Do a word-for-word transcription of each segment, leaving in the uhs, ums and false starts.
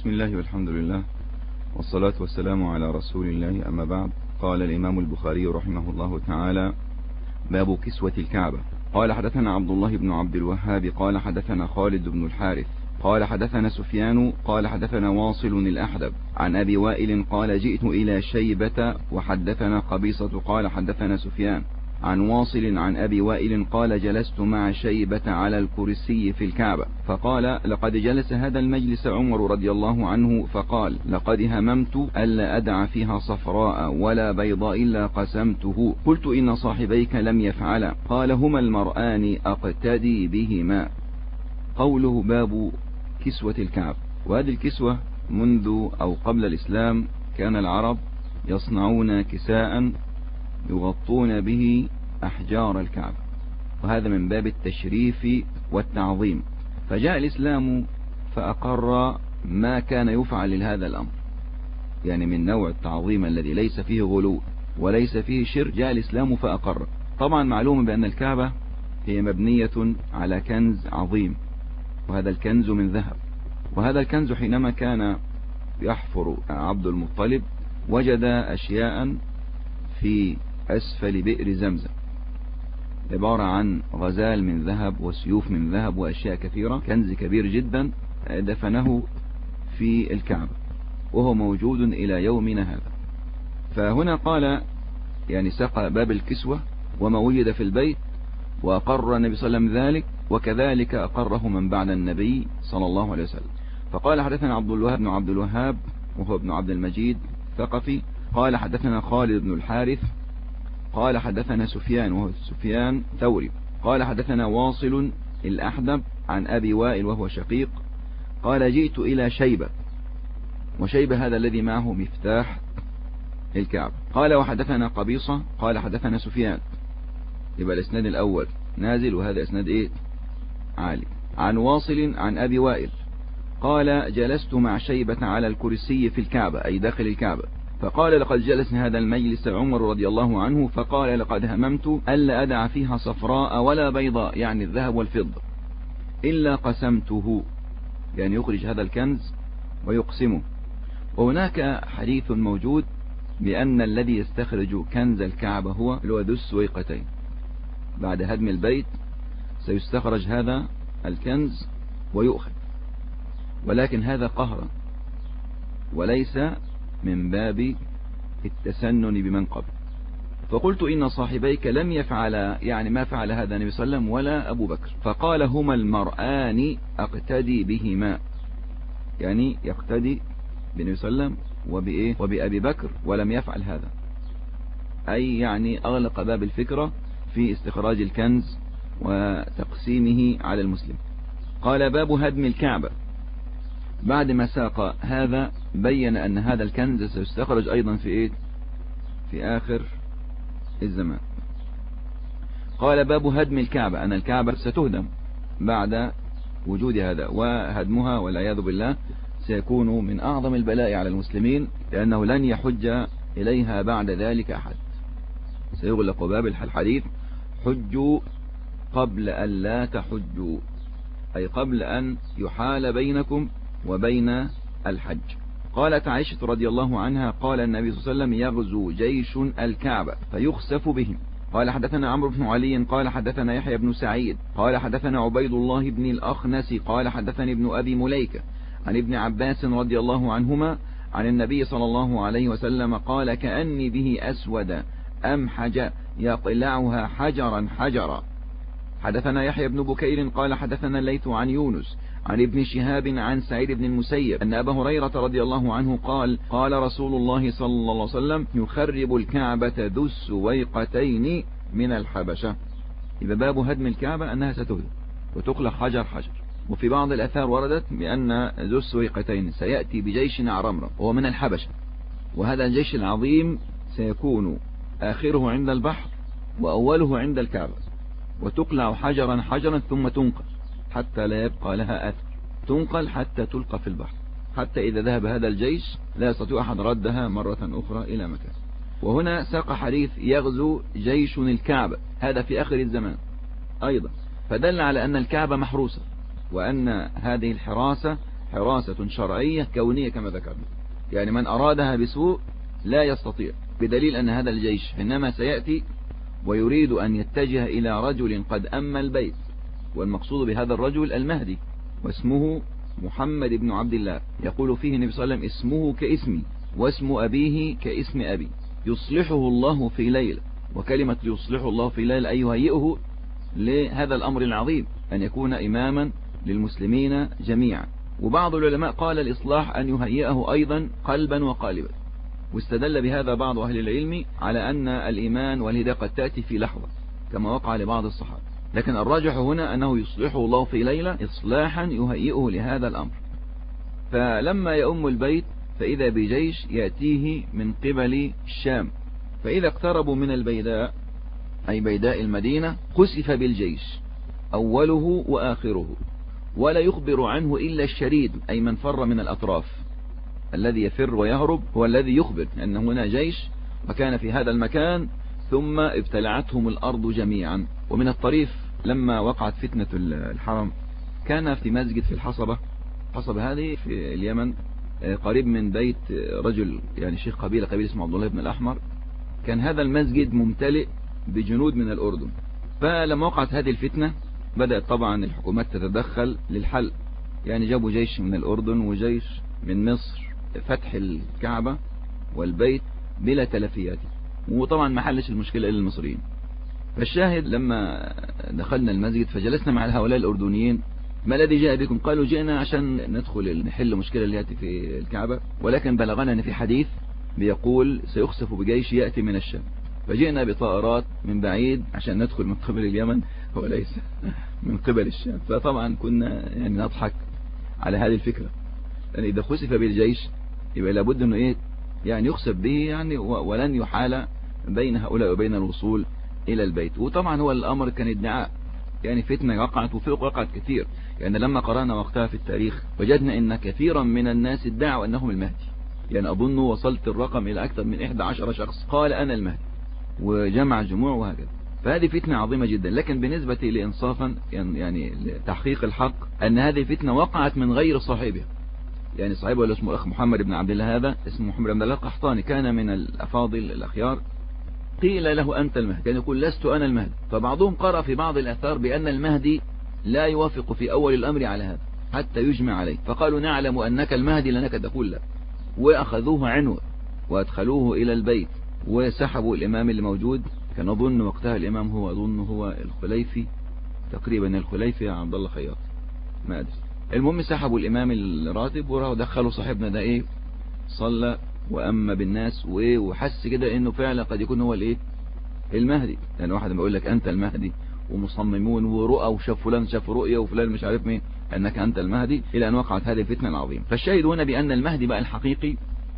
بسم الله والحمد لله والصلاة والسلام على رسول الله، أما بعد. قال الإمام البخاري رحمه الله تعالى: باب كسوة الكعبة. قال حدثنا عبد الله بن عبد الوهاب قال حدثنا خالد بن الحارث قال حدثنا سفيان قال حدثنا واصل الأحدب عن أبي وائل قال جئت إلى شيبة وحدثنا قبيصة قال حدثنا سفيان عن واصل عن أبي وائل قال جلست مع شيبة على الكرسي في الكعبة فقال: لقد جلس هذا المجلس عمر رضي الله عنه فقال: لقد هممت ألا أدع فيها صفراء ولا بيضاء إلا قسمته. قلت: إن صاحبيك لم يفعلا. قال: هما المرآن أقتدي بهما. قوله باب كسوة الكعبة. وهذه الكسوة منذ أو قبل الإسلام كان العرب يصنعون كساء يغطون به أحجار الكعبة، وهذا من باب التشريف والتعظيم. فجاء الإسلام فأقر ما كان يفعل لهذا الأمر، يعني من نوع التعظيم الذي ليس فيه غلو وليس فيه شرك. جاء الإسلام فأقر. طبعا معلوم بأن الكعبة هي مبنية على كنز عظيم، وهذا الكنز من ذهب. وهذا الكنز حينما كان يحفر عبد المطلب وجد أشياء في أسفل بئر زمزم، عبارة عن غزال من ذهب وسيوف من ذهب وأشياء كثيرة، كنز كبير جدا دفنه في الكعبة وهو موجود إلى يومنا هذا. فهنا قال يعني سقى باب الكسوة وما وجد في البيت، وأقر النبي صلى الله عليه وسلم ذلك، وكذلك أقره من بعد النبي صلى الله عليه وسلم. فقال حدثنا عبد الوهاب بن عبد الوهاب وهو ابن عبد المجيد ثقفي قال حدثنا خالد بن الحارث قال حدثنا سفيان وهو سفيان ثوري قال حدثنا واصل الأحدب عن أبي وائل وهو شقيق قال جئت إلى شيبة، وشيبة هذا الذي معه مفتاح الكعبة. قال وحدثنا قبيصة قال حدثنا سفيان. يبقى الاسناد الأول نازل وهذا اسناد ايه عالي. عن واصل عن أبي وائل قال جلست مع شيبة على الكرسي في الكعبة، أي داخل الكعبة، فقال: لقد جلس هذا المجلس عمر رضي الله عنه فقال: لقد هممت ألا أدع فيها صفراء ولا بيضاء، يعني الذهب والفضة، إلا قسمته، يعني يخرج هذا الكنز ويقسمه. وهناك حديث موجود بأن الذي يستخرج كنز الكعبة هو ذو السويقتين. بعد هدم البيت سيستخرج هذا الكنز ويؤخذ، ولكن هذا قهرا وليس من باب التسنن بمن قبل. فقلت: إن صاحبيك لم يفعلا، يعني ما فعل هذا النبي صلى الله عليه وسلم ولا أبو بكر. فقال: هما المرآن أقتدي بهما، يعني يقتدي بالنبي صلى الله عليه وسلم وبإيه وبأبي بكر، ولم يفعل هذا، أي يعني أغلق باب الفكرة في استخراج الكنز وتقسيمه على المسلم. قال: باب هدم الكعبة. بعد ما ساق هذا بين أن هذا الكنز سيستخرج أيضا في إيه في آخر الزمان. قال: باب هدم الكعبة، أن الكعبة ستهدم بعد وجود هذا، وهدمها والعياذ بالله سيكون من أعظم البلاء على المسلمين، لأنه لن يحج إليها بعد ذلك أحد. سيغلق باب الحديث: حجوا قبل أن لا تحجوا، أي قبل أن يحال بينكم وبين الحج. قالت عائشة رضي الله عنها قال النبي صلى الله عليه وسلم: يغزو جيش الكعبة فيخسف بهم. قال حدثنا عمرو بن علي قال حدثنا يحيى بن سعيد قال حدثنا عبيد الله بن الأخنس قال حدثني ابن أبي مليكة عن ابن عباس رضي الله عنهما عن النبي صلى الله عليه وسلم قال: كأني به أسود أمحج يقلعها حجرا حجرا. حدثنا يحيى بن بكير قال حدثنا الليث عن يونس عن ابن شهاب عن سعيد بن المسيب أن أبا هريرة رضي الله عنه قال: قال رسول الله صلى الله عليه وسلم: يخرب الكعبة ذو السويقتين من الحبشة. يبقى باب هدم الكعبة أنها ستهدم وتقلع حجر حجر. وفي بعض الأثار وردت بأن ذو السويقتين سيأتي بجيش عرمرم وهو من الحبشة، وهذا الجيش العظيم سيكون آخره عند البحر وأوله عند الكعبة، وتقلع حجرا حجرا ثم تنقل حتى لا يبقى لها أثر، تنقل حتى تلقى في البحر، حتى إذا ذهب هذا الجيش لا يستطيع أحد ردها مرة أخرى إلى مكان. وهنا ساق حديث يغزو جيش الكعبة، هذا في آخر الزمان أيضا، فدل على أن الكعبة محروسة، وأن هذه الحراسة حراسة شرعية كونية كما ذكرنا، يعني من أرادها بسوء لا يستطيع، بدليل أن هذا الجيش إنما سيأتي ويريد أن يتجه إلى رجل قد أما البيت، والمقصود بهذا الرجل المهدي، واسمه محمد بن عبد الله. يقول فيه النبي صلى الله عليه وسلم: اسمه كاسمي واسم أبيه كاسم أبي، يصلحه الله في ليلة. وكلمة يصلحه الله في ليلة أي يهيئه لهذا الأمر العظيم، أن يكون إماما للمسلمين جميعا. وبعض العلماء قال الإصلاح أن يهيئه أيضا قلبا وقالبا، واستدل بهذا بعض أهل العلم على أن الإيمان والهداية قد تأتي في لحظة كما وقع لبعض الصحابة، لكن الراجح هنا أنه يصلحه الله في ليلة إصلاحا يهيئه لهذا الأمر. فلما يؤم البيت فإذا بجيش يأتيه من قبل الشام، فإذا اقتربوا من البيداء أي بيداء المدينة خسف بالجيش أوله وآخره، ولا يخبر عنه إلا الشريد أي من فر من الأطراف. الذي يفر ويهرب هو الذي يخبر أن هنا جيش وكان في هذا المكان، ثم ابتلعتهم الأرض جميعا. ومن الطريف لما وقعت فتنة الحرم كان في مسجد في الحصبة، الحصبة هذه في اليمن قريب من بيت رجل يعني شيخ قبيلة قبيلة اسمه عبد الله بن الأحمر. كان هذا المسجد ممتلئ بجنود من الأردن، فلما وقعت هذه الفتنة بدأت طبعا الحكومات تتدخل للحل، يعني جابوا جيش من الأردن وجيش من مصر، فتح الكعبة والبيت بلا تلفيات، وطبعا ما حلش المشكلة إلا المصريين. فالشاهد لما دخلنا المسجد فجلسنا مع هؤلاء الأردنيين: ما الذي جاء بكم؟ قالوا: جئنا عشان ندخل نحل مشكلة اللي يأتي في الكعبة، ولكن بلغنا أن في حديث بيقول سيخسف بجيش يأتي من الشام، فجئنا بطائرات من بعيد عشان ندخل من قبل اليمن وليس من قبل الشام. فطبعا كنا يعني نضحك على هذه الفكرة، لأن إذا خسف بالجيش يبقى لابد أنه إيه يعني يخسف به يعني، ولن يحال بين هؤلاء وبين الوصول إلى البيت. وطبعا هو الأمر كان ادعاء، يعني فتنة وقعت وفوق وقعت كثير، يعني لما قرأنا وقتها في التاريخ وجدنا أن كثيرا من الناس ادعوا أنهم المهدي، يعني أظن وصلت الرقم إلى أكثر من إحدى عشرة شخص قال أنا المهدي، وجمع جموع وهكذا. فهذه فتنة عظيمة جدا. لكن بالنسبة لإنصافا يعني لتحقيق الحق أن هذه فتنة وقعت من غير صاحبها، يعني صاحبه اللي اسمه الأخ محمد بن عبد الله، هذا اسمه محمد بن عبد الله القحطاني، كان من الأفاضل الأخيار. قيل له أنت المهدي، كان يقول لست أنا المهدي. فبعضهم قرأ في بعض الآثار بأن المهدي لا يوافق في أول الأمر على هذا حتى يجمع عليه، فقالوا نعلم أنك المهدي لأنك تقول لا، وأخذوه عنوة وأدخلوه إلى البيت وسحبوا الإمام اللي موجود. كان أظن وقتها الإمام هو أظن هو الخليفي تقريبا، الخليفي عبد الله خياط ما أدري. المهم سحبوا الإمام الراتب وراحوا دخلوا صاحبنا ده إيه صلى وأما بالناس وحس كده إنه فعلا قد يكون هو الإيه المهدي، لأن يعني واحد بيقول لك أنت المهدي ومصممون ورؤى وشاف فلان شاف رؤية وفلان مش عارف مين أنك أنت المهدي، إلى أن وقعت هذه الفتنة العظيمة. فالشاهد هنا بأن المهدي بقى الحقيقي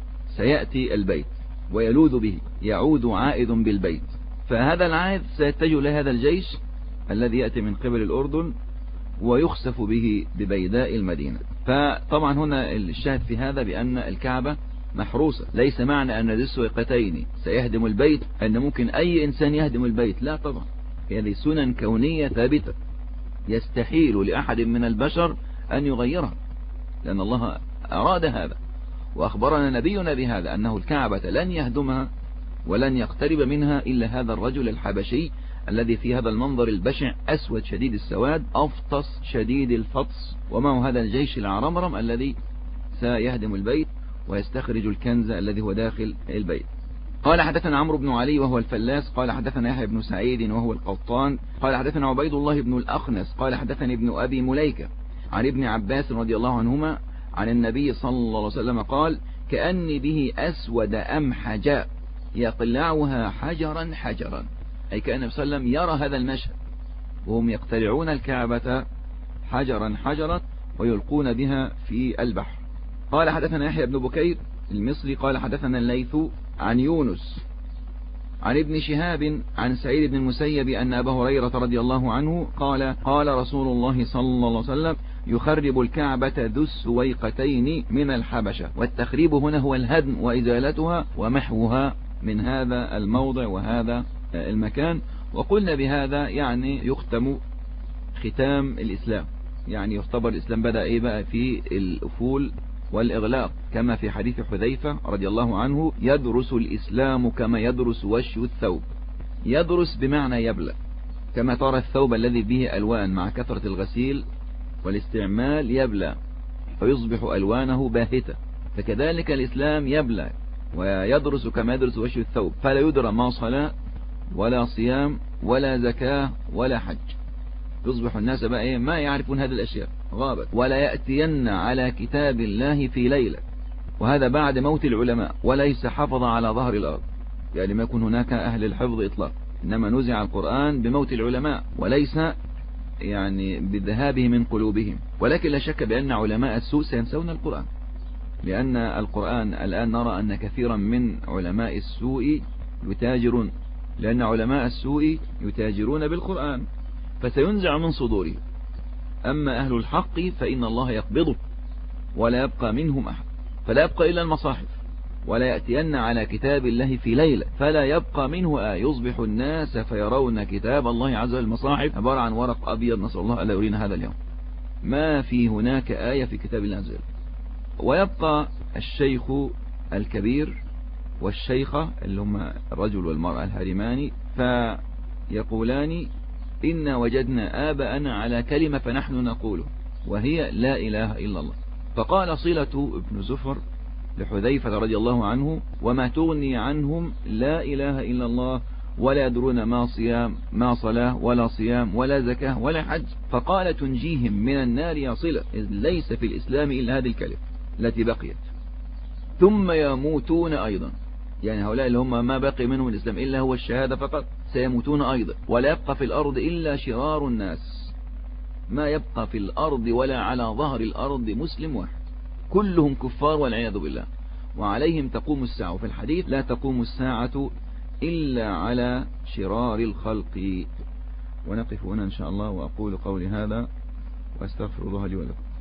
سيأتي البيت ويلوذ به، يعود عائد بالبيت. فهذا العائد سيتجه لهذا الجيش الذي يأتي من قبل الأردن ويخسف به ببيداء المدينة. فطبعا هنا الشاهد في هذا بأن الكعبة محروسة. ليس معنى أن ذي السويقتين سيهدم البيت أن ممكن أي إنسان يهدم البيت، لا طبعا، هذه سنن كونية ثابتة يستحيل لأحد من البشر أن يغيرها، لأن الله أراد هذا وأخبرنا نبينا بهذا أنه الكعبة لن يهدمها ولن يقترب منها إلا هذا الرجل الحبشي الذي في هذا المنظر البشع، أسود شديد السواد أفطس شديد الفطس، ومعه هذا الجيش العرمرم الذي سيهدم البيت ويستخرج الكنز الذي هو داخل البيت. قال حدثنا عمرو بن علي وهو الفلاس قال حدثنا يحيى بن سعيد وهو القطان قال حدثنا عبيد الله بن الأخنس قال حدثني ابن أبي مليكة عن ابن عباس رضي الله عنهما عن النبي صلى الله عليه وسلم قال كأني به أسود أمحجاء يقلعها حجرا حجرا، أي كأن النبي صلى الله عليه وسلم يرى هذا المشهد وهم يقتلعون الكعبة حجرا حجرا ويلقون بها في البحر. قال حدثنا يحيى بن بكير المصري قال حدثنا الليث عن يونس عن ابن شهاب عن سعيد بن المسيب أن أبا هريرة رضي الله عنه قال قال رسول الله صلى الله عليه وسلم يخرب الكعبة ذو السويقتين من الحبشة، والتخريب هنا هو الهدم وإزالتها ومحوها من هذا الموضع وهذا المكان. وقلنا بهذا يعني يختم ختام الإسلام، يعني يعتبر الإسلام بدأ إيه بقى في الأفول والإغلاق، كما في حديث حذيفة رضي الله عنه: يدرس الإسلام كما يدرس وشي الثوب. يدرس بمعنى يبلى، كما ترى الثوب الذي به ألوان مع كثرة الغسيل والاستعمال يبلى فيصبح ألوانه باهتة، فكذلك الإسلام يبلى ويدرس كما يدرس وشي الثوب، فلا يدرى ما صلاة ولا صيام ولا زكاة ولا حج. يصبح الناس بقى إيه ما يعرفون هذه الأشياء، غابت. ولا يأتين على كتاب الله في ليلة، وهذا بعد موت العلماء، وليس حفظ على ظهر الأرض، يعني ما يكون هناك أهل الحفظ إطلاق، إنما نزع القرآن بموت العلماء وليس يعني بالذهاب من قلوبهم. ولكن لا شك بأن علماء السوء سينسون القرآن، لأن القرآن الآن نرى أن كثيرا من علماء السوء يتاجرون، لأن علماء السوء يتاجرون بالقرآن فسينزع من صدورهم. أما أهل الحق فإن الله يقبضه ولا يبقى منهم أحد، فلا يبقى إلا المصاحف. ولا يأتين على كتاب الله في ليلة فلا يبقى منه آية، يصبح الناس فيرون كتاب الله عز وجل المصاحف عبارة عن ورق أبيض، نسأل الله ألا يرينا هذا اليوم، ما في هناك آية في كتاب الله عز وجل. ويبقى الشيخ الكبير والشيخة اللي هم الرجل والمرأة الهارمان، فيقولان: إن وجدنا آباءنا على كلمة فنحن نقوله، وهي لا إله إلا الله. فقال صلة ابن زفر لحذيفة رضي الله عنه: وما تغني عنهم لا إله إلا الله ولا يدرون ما صيام ما صلاة ولا صيام ولا زكاة ولا حج. فقال: تنجيهم من النار يا صلة، إذ ليس في الإسلام إلا هذه الكلمة التي بقيت، ثم يموتون أيضا، يعني هؤلاء اللي هم ما بقي منهم الإسلام إلا هو الشهادة فقط سيموتون أيضا، ولا يبقى في الأرض إلا شرار الناس، ما يبقى في الأرض ولا على ظهر الأرض مسلم واحد، كلهم كفار والعياذ بالله، وعليهم تقوم الساعة. وفي الحديث: لا تقوم الساعة إلا على شرار الخلق. ونقف هنا إن شاء الله، وأقول قولي هذا وأستغفر الله لي ولكم.